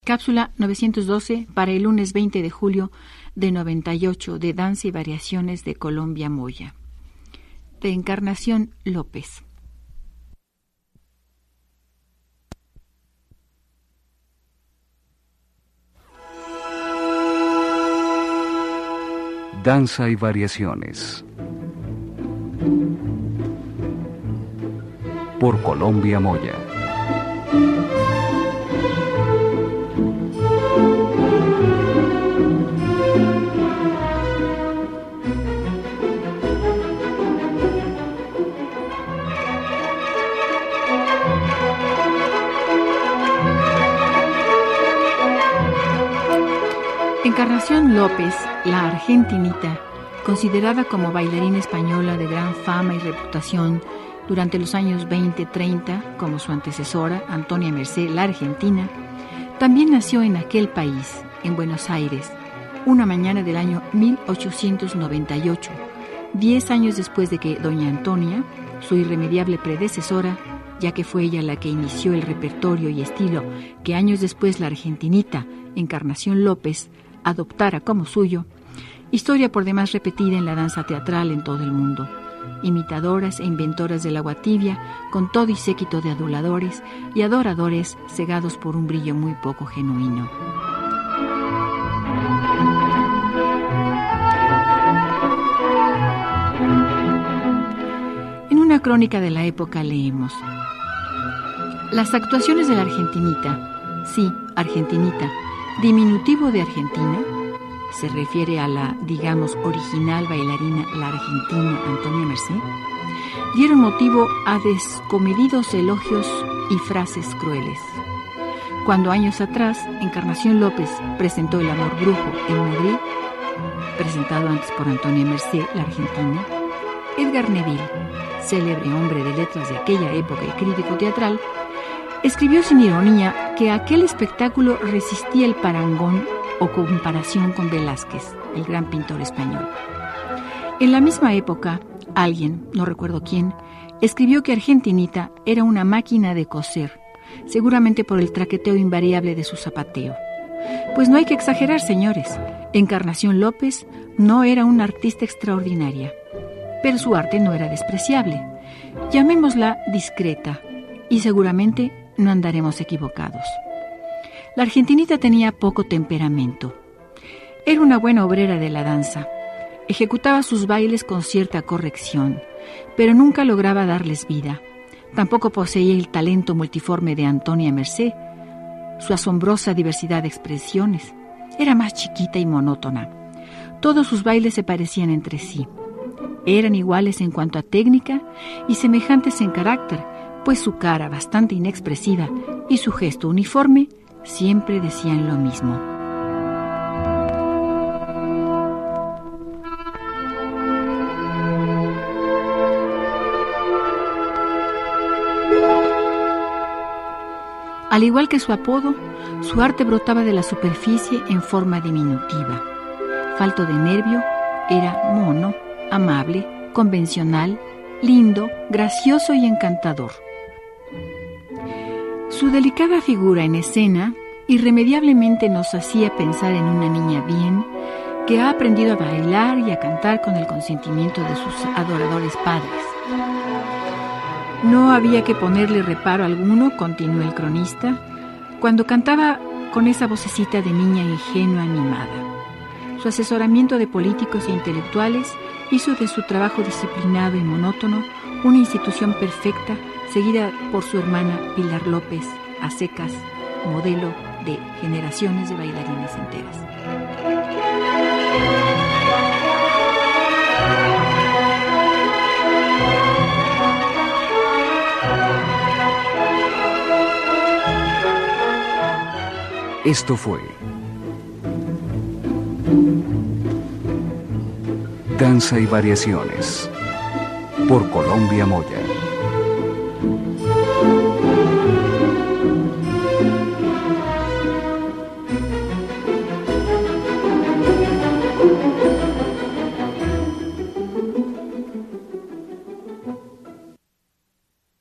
Cápsula 912 para el lunes 20 de julio de 98 de Danza y Variaciones de Colombia Moya. De Encarnación López. Danza y Variaciones por Colombia Moya. Encarnación López, la argentinita, considerada como bailarina española de gran fama y reputación durante los años 20-30, como su antecesora, Antonia Mercé, la argentina, también nació en aquel país, en Buenos Aires, una mañana del año 1898, 10 años después de que doña Antonia, su irremediable predecesora, ya que fue ella la que inició el repertorio y estilo que años después la argentinita, Encarnación López, adoptara como suyo, historia por demás repetida en la danza teatral en todo el mundo, imitadoras e inventoras del agua tibia, con todo y séquito de aduladores y adoradores cegados por un brillo muy poco genuino. En una crónica de la época leemos: las actuaciones de la argentinita, sí, argentinita, diminutivo de Argentina, se refiere a la, digamos, original bailarina, la argentina Antonia Mercé, dieron motivo a descomedidos elogios y frases crueles. Cuando años atrás Encarnación López presentó El amor brujo en Madrid, presentado antes por Antonia Mercé, la argentina, Edgar Neville, célebre hombre de letras de aquella época y crítico teatral, escribió sin ironía que aquel espectáculo resistía el parangón o comparación con Velázquez, el gran pintor español. En la misma época, alguien, no recuerdo quién, escribió que Argentinita era una máquina de coser, seguramente por el traqueteo invariable de su zapateo. Pues no hay que exagerar, señores. Encarnación López no era una artista extraordinaria, pero su arte no era despreciable. Llamémosla discreta, y seguramente no andaremos equivocados. La argentinita tenía poco temperamento. Era una buena obrera de la danza. Ejecutaba sus bailes con cierta corrección, pero nunca lograba darles vida. Tampoco poseía el talento multiforme de Antonia Mercé, su asombrosa diversidad de expresiones. Era más chiquita y monótona. Todos sus bailes se parecían entre sí. Eran iguales en cuanto a técnica y semejantes en carácter, pues su cara, bastante inexpresiva, y su gesto uniforme siempre decían lo mismo. Al igual que su apodo, su arte brotaba de la superficie en forma diminutiva. Falto de nervio, era mono, amable, convencional, lindo, gracioso y encantador. Su delicada figura en escena irremediablemente nos hacía pensar en una niña bien que ha aprendido a bailar y a cantar con el consentimiento de sus adoradores padres. No había que ponerle reparo alguno, continuó el cronista, cuando cantaba con esa vocecita de niña ingenua mimada. Su asesoramiento de políticos e intelectuales hizo de su trabajo disciplinado y monótono una institución perfecta, seguida por su hermana Pilar López, a secas, modelo de generaciones de bailarines enteras. Esto fue Danza y Variaciones por Colombia Moya.